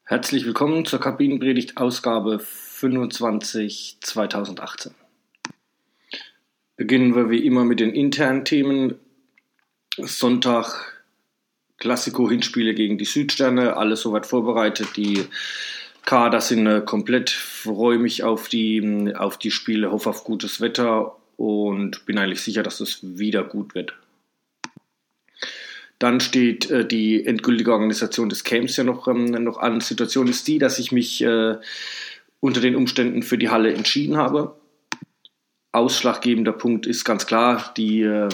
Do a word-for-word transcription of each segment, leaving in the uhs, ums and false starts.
Herzlich willkommen zur Kabinenpredigt Ausgabe fünfundzwanzig zweitausendachtzehn. Beginnen wir wie immer mit den internen Themen. Sonntag Klassiko-Hinspiele gegen die Südsterne, alles soweit vorbereitet. Die Kader sind äh, komplett, freue mich auf die, auf die Spiele, hoffe auf gutes Wetter und bin eigentlich sicher, dass es wieder gut wird. Dann steht äh, die endgültige Organisation des Camps ja noch, ähm, noch an. Die Situation ist die, dass ich mich äh, unter den Umständen für die Halle entschieden habe. Ausschlaggebender Punkt ist ganz klar die äh,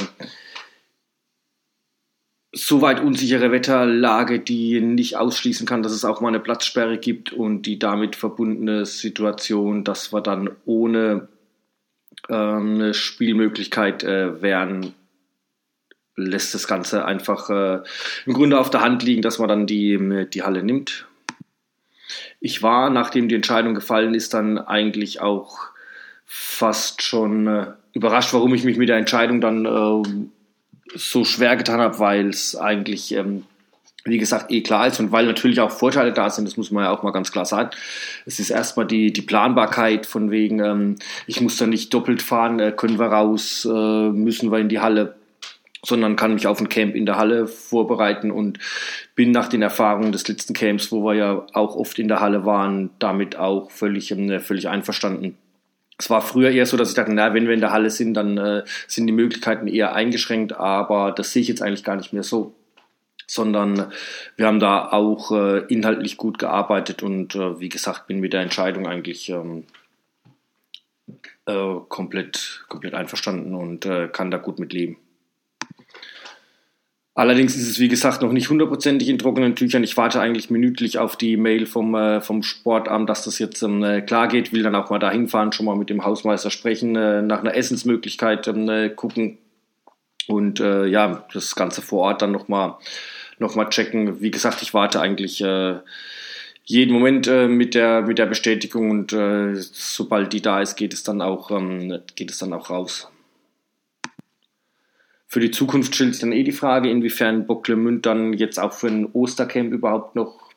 soweit unsichere Wetterlage, die nicht ausschließen kann, dass es auch mal eine Platzsperre gibt und die damit verbundene Situation, dass wir dann ohne ähm, eine Spielmöglichkeit äh, wären, lässt das Ganze einfach äh, im Grunde auf der Hand liegen, dass man dann die, die Halle nimmt. Ich war, nachdem die Entscheidung gefallen ist, dann eigentlich auch fast schon äh, überrascht, warum ich mich mit der Entscheidung dann äh, so schwer getan habe, weil es eigentlich, ähm, wie gesagt, eh klar ist und weil natürlich auch Vorteile da sind, das muss man ja auch mal ganz klar sagen. Es ist erstmal die, die Planbarkeit von wegen, ähm, ich muss da nicht doppelt fahren, äh, können wir raus, äh, müssen wir in die Halle, sondern kann mich auf ein Camp in der Halle vorbereiten und bin nach den Erfahrungen des letzten Camps, wo wir ja auch oft in der Halle waren, damit auch völlig, völlig einverstanden. Es war früher eher so, dass ich dachte, na, wenn wir in der Halle sind, dann äh, sind die Möglichkeiten eher eingeschränkt, aber das sehe ich jetzt eigentlich gar nicht mehr so, sondern wir haben da auch äh, inhaltlich gut gearbeitet und äh, wie gesagt, bin mit der Entscheidung eigentlich ähm, äh, komplett, komplett einverstanden und äh, kann da gut mit leben. Allerdings ist es, wie gesagt, noch nicht hundertprozentig in trockenen Tüchern. Ich warte eigentlich minütlich auf die Mail vom, äh, vom Sportamt, dass das jetzt ähm, klar geht. Will dann auch mal dahin fahren, schon mal mit dem Hausmeister sprechen, äh, nach einer Essensmöglichkeit ähm, gucken und äh, ja, das Ganze vor Ort dann nochmal noch mal checken. Wie gesagt, ich warte eigentlich äh, jeden Moment äh, mit der mit der Bestätigung und äh, sobald die da ist, geht es dann auch ähm, geht es dann auch raus. Für die Zukunft stellt sich dann eh die Frage, inwiefern Bocklemünd dann jetzt auch für ein Ostercamp überhaupt noch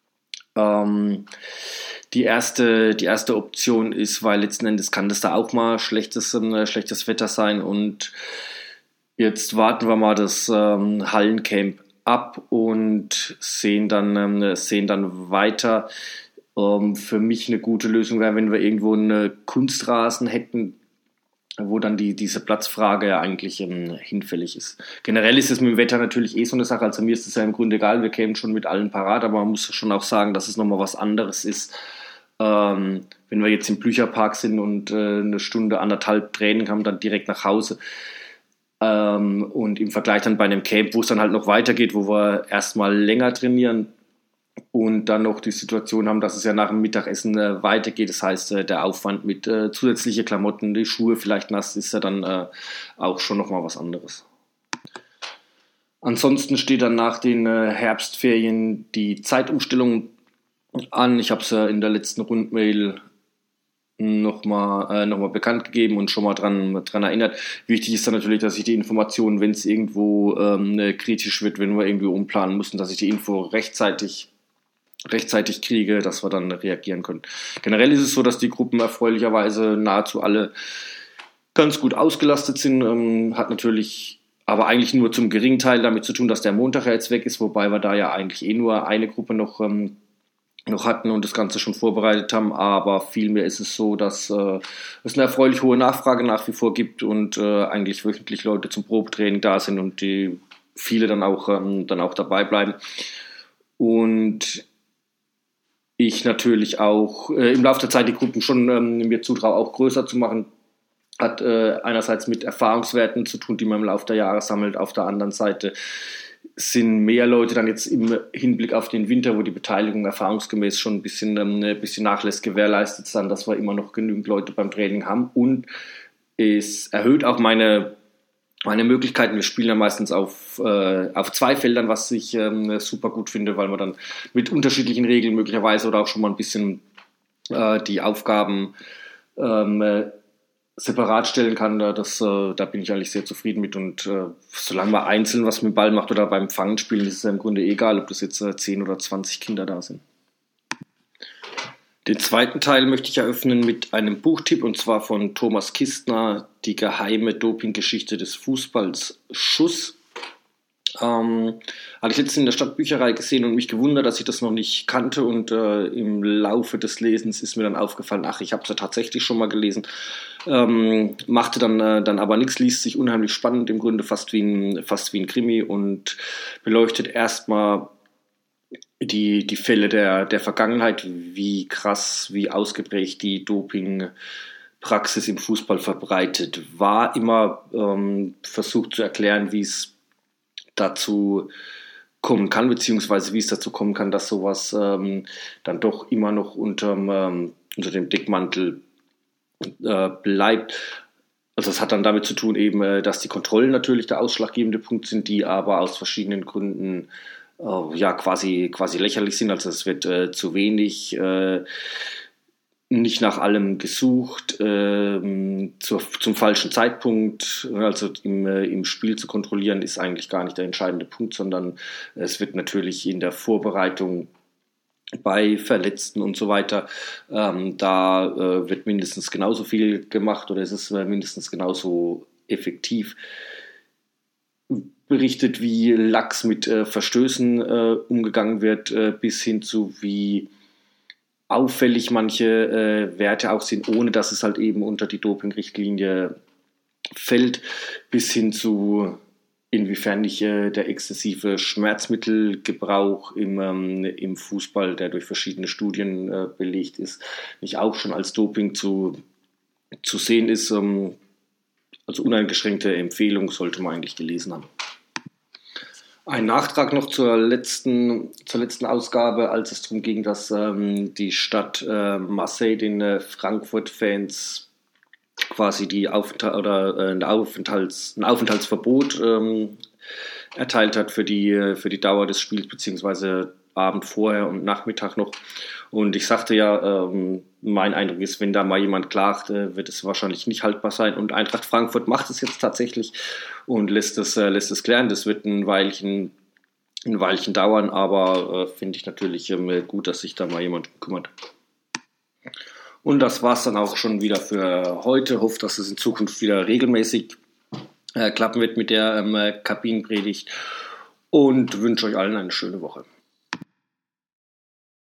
ähm, die erste die erste Option ist, weil letzten Endes kann das da auch mal schlechtes, äh, schlechtes Wetter sein und jetzt warten wir mal das ähm, Hallencamp ab und sehen dann, ähm, sehen dann weiter. Ähm, für mich eine gute Lösung wäre, wenn wir irgendwo einen Kunstrasen hätten, wo dann die, diese Platzfrage ja eigentlich ähm, hinfällig ist. Generell ist es mit dem Wetter natürlich eh so eine Sache, also mir ist es ja im Grunde egal, wir kämen schon mit allen parat, aber man muss schon auch sagen, dass es nochmal was anderes ist, ähm, wenn wir jetzt im Blücherpark sind und äh, eine Stunde, anderthalb Training haben, dann direkt nach Hause ähm, und im Vergleich dann bei einem Camp, wo es dann halt noch weitergeht, wo wir erstmal länger trainieren, und dann noch die Situation haben, dass es ja nach dem Mittagessen äh, weitergeht. Das heißt, äh, der Aufwand mit äh, zusätzliche Klamotten, die Schuhe vielleicht nass, ist ja dann äh, auch schon nochmal was anderes. Ansonsten steht dann nach den äh, Herbstferien die Zeitumstellung an. Ich habe es ja in der letzten Rundmail nochmal äh, noch mal bekannt gegeben und schon mal dran, dran erinnert. Wichtig ist dann natürlich, dass ich die Informationen, wenn es irgendwo ähm, kritisch wird, wenn wir irgendwie umplanen müssen, dass ich die Info rechtzeitig rechtzeitig kriege, dass wir dann reagieren können. Generell ist es so, dass die Gruppen erfreulicherweise nahezu alle ganz gut ausgelastet sind. Ähm, hat natürlich aber eigentlich nur zum geringen Teil damit zu tun, dass der Montag ja jetzt weg ist, wobei wir da ja eigentlich eh nur eine Gruppe noch, ähm, noch hatten und das Ganze schon vorbereitet haben. Aber vielmehr ist es so, dass äh, es eine erfreulich hohe Nachfrage nach wie vor gibt und äh, eigentlich wöchentlich Leute zum Probetraining da sind und die viele dann auch, ähm, dann auch dabei bleiben. Und ich natürlich auch äh, im Laufe der Zeit die Gruppen schon ähm, mir zutraue, auch größer zu machen. Hat äh, einerseits mit Erfahrungswerten zu tun, die man im Laufe der Jahre sammelt. Auf der anderen Seite sind mehr Leute dann jetzt im Hinblick auf den Winter, wo die Beteiligung erfahrungsgemäß schon ein bisschen, ähm, ein bisschen nachlässig gewährleistet ist, dann, dass wir immer noch genügend Leute beim Training haben. Und es erhöht auch meine Meine Möglichkeiten, wir spielen ja meistens auf, äh, auf zwei Feldern, was ich ähm, super gut finde, weil man dann mit unterschiedlichen Regeln möglicherweise oder auch schon mal ein bisschen äh, die Aufgaben ähm, äh, separat stellen kann. Das, äh, da bin ich eigentlich sehr zufrieden mit und äh, solange man einzeln was mit dem Ball macht oder beim Fangen spielen, ist es ja im Grunde egal, ob das jetzt äh, zehn oder zwanzig Kinder da sind. Den zweiten Teil möchte ich eröffnen mit einem Buchtipp, und zwar von Thomas Kistner, Die geheime Dopinggeschichte des Fußballs, Schuss. Ähm, hatte ich letztens in der Stadtbücherei gesehen und mich gewundert, dass ich das noch nicht kannte, und äh, im Laufe des Lesens ist mir dann aufgefallen, ach, ich habe es ja tatsächlich schon mal gelesen. Ähm, machte dann, äh, dann aber nichts, liest sich unheimlich spannend, im Grunde fast wie ein, fast wie ein Krimi, und beleuchtet erstmal die, die Fälle der, der Vergangenheit, wie krass, wie ausgeprägt die Dopingpraxis im Fußball verbreitet war. Immer ähm, versucht zu erklären, wie es dazu kommen kann, beziehungsweise wie es dazu kommen kann, dass sowas ähm, dann doch immer noch unterm, ähm, unter dem Deckmantel äh, bleibt. Also es hat dann damit zu tun, eben, äh, dass die Kontrollen natürlich der ausschlaggebende Punkt sind, die aber aus verschiedenen Gründen äh, ja quasi, quasi lächerlich sind. Also es wird äh, zu wenig, äh, nicht nach allem gesucht, ähm, zur, zum falschen Zeitpunkt, also im, äh, im Spiel zu kontrollieren, ist eigentlich gar nicht der entscheidende Punkt, sondern es wird natürlich in der Vorbereitung bei Verletzten und so weiter, ähm, da äh, wird mindestens genauso viel gemacht, oder es ist äh, mindestens genauso effektiv berichtet, wie lax mit äh, Verstößen äh, umgegangen wird, äh, bis hin zu wie auffällig manche äh, Werte auch sind, ohne dass es halt eben unter die Dopingrichtlinie fällt, bis hin zu inwiefern nicht äh, der exzessive Schmerzmittelgebrauch im, ähm, im Fußball, der durch verschiedene Studien äh, belegt ist, nicht auch schon als Doping zu, zu sehen ist. Ähm, also uneingeschränkte Empfehlung sollte man eigentlich gelesen haben. Ein Nachtrag noch zur letzten, zur letzten Ausgabe, als es darum ging, dass ähm, die Stadt äh, Marseille den äh, Frankfurt-Fans quasi die Aufenthalt, oder, äh, ein, Aufenthalts, ein Aufenthaltsverbot ähm, erteilt hat für die, für die Dauer des Spiels, beziehungsweise Abend vorher und Nachmittag noch. Und ich sagte ja, ähm, mein Eindruck ist, wenn da mal jemand klagt, äh, wird es wahrscheinlich nicht haltbar sein. Und Eintracht Frankfurt macht es jetzt tatsächlich und lässt es, äh, lässt es klären. Das wird ein Weilchen, ein Weilchen dauern, aber äh, finde ich natürlich ähm, gut, dass sich da mal jemand kümmert. Und das war's dann auch schon wieder für heute. Hoffe, dass es in Zukunft wieder regelmäßig äh, klappen wird mit der ähm, Kabinenpredigt, und wünsche euch allen eine schöne Woche.